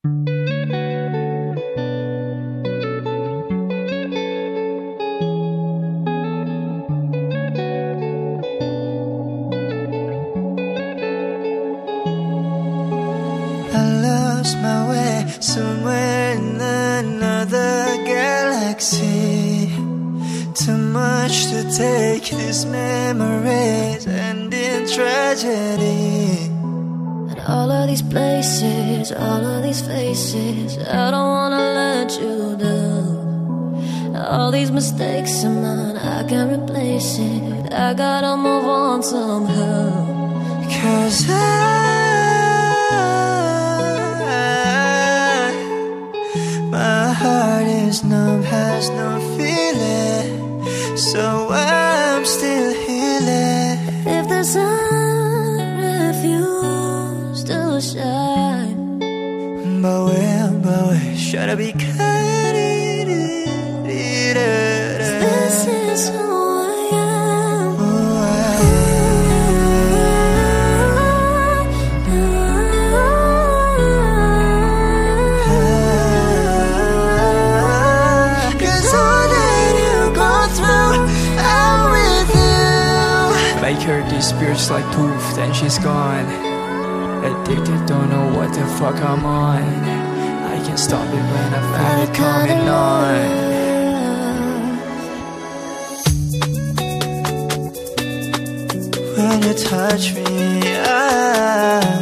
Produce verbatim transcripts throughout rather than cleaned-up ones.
My way somewhere in another galaxy. Too much to take, these memories end in tragedy. And all of these places, all of these faces, I don't wanna let you down. All these mistakes of mine, I can't replace it. I gotta move on somehow. Cause I my heart is numb, has no feeling, so I'm still healing. If the sun refused to shine, but where, but where should I be kind? This is who I am. Who I Make her these spirits like poof, then she's gone. Addicted, don't know what the fuck I'm on. I can't stop it when I feel it coming on. When you touch me, I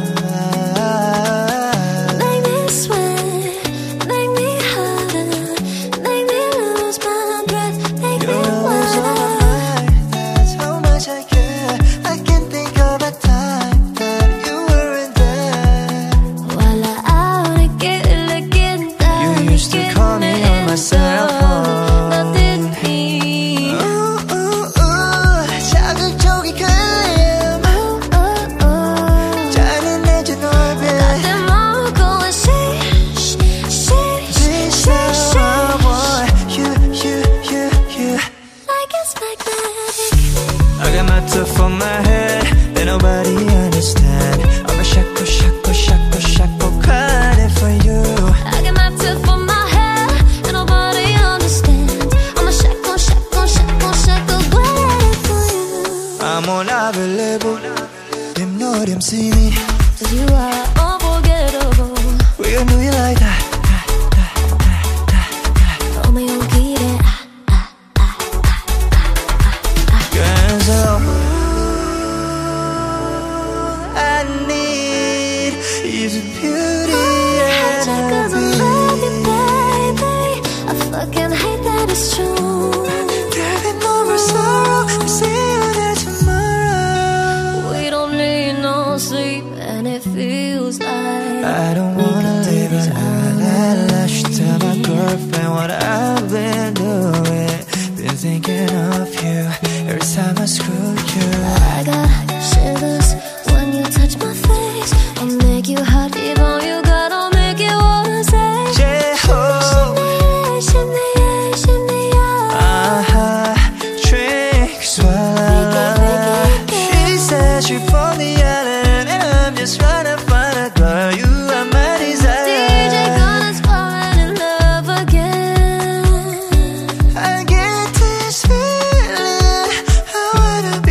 for my head that nobody understand. I'm a shackle, shackle, shackle, shackle, crying for you. I got my tip for my hair and nobody understands. I'm a shackle, shackle, shackle, shackle, waiting for you. I'm unavailable, them know them see me. Cause you are unforgettable. We gon' do it like that. Romeo, get it. Cause all I need is beauty and I cause I love you, baby. I fucking hate that it's true. Giving over sorrow, I'm seeing that tomorrow. We don't need no sleep and it feels like I don't wanna live a life that lash. Tell my girlfriend what I've been doing. Been thinking of you every time I screw you. I got shivers when you touch my face. I'll make you hot, even you gotta make it wanna say J-Ho, shimmy, yeah, shimmy, yeah. uh-huh, drink, swallow. She said she from the island and I'm just trying to find a girl. You are my desire. D J Gunna's falling in love again. I get this feeling, I wanna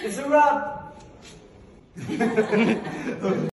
It's a wrap.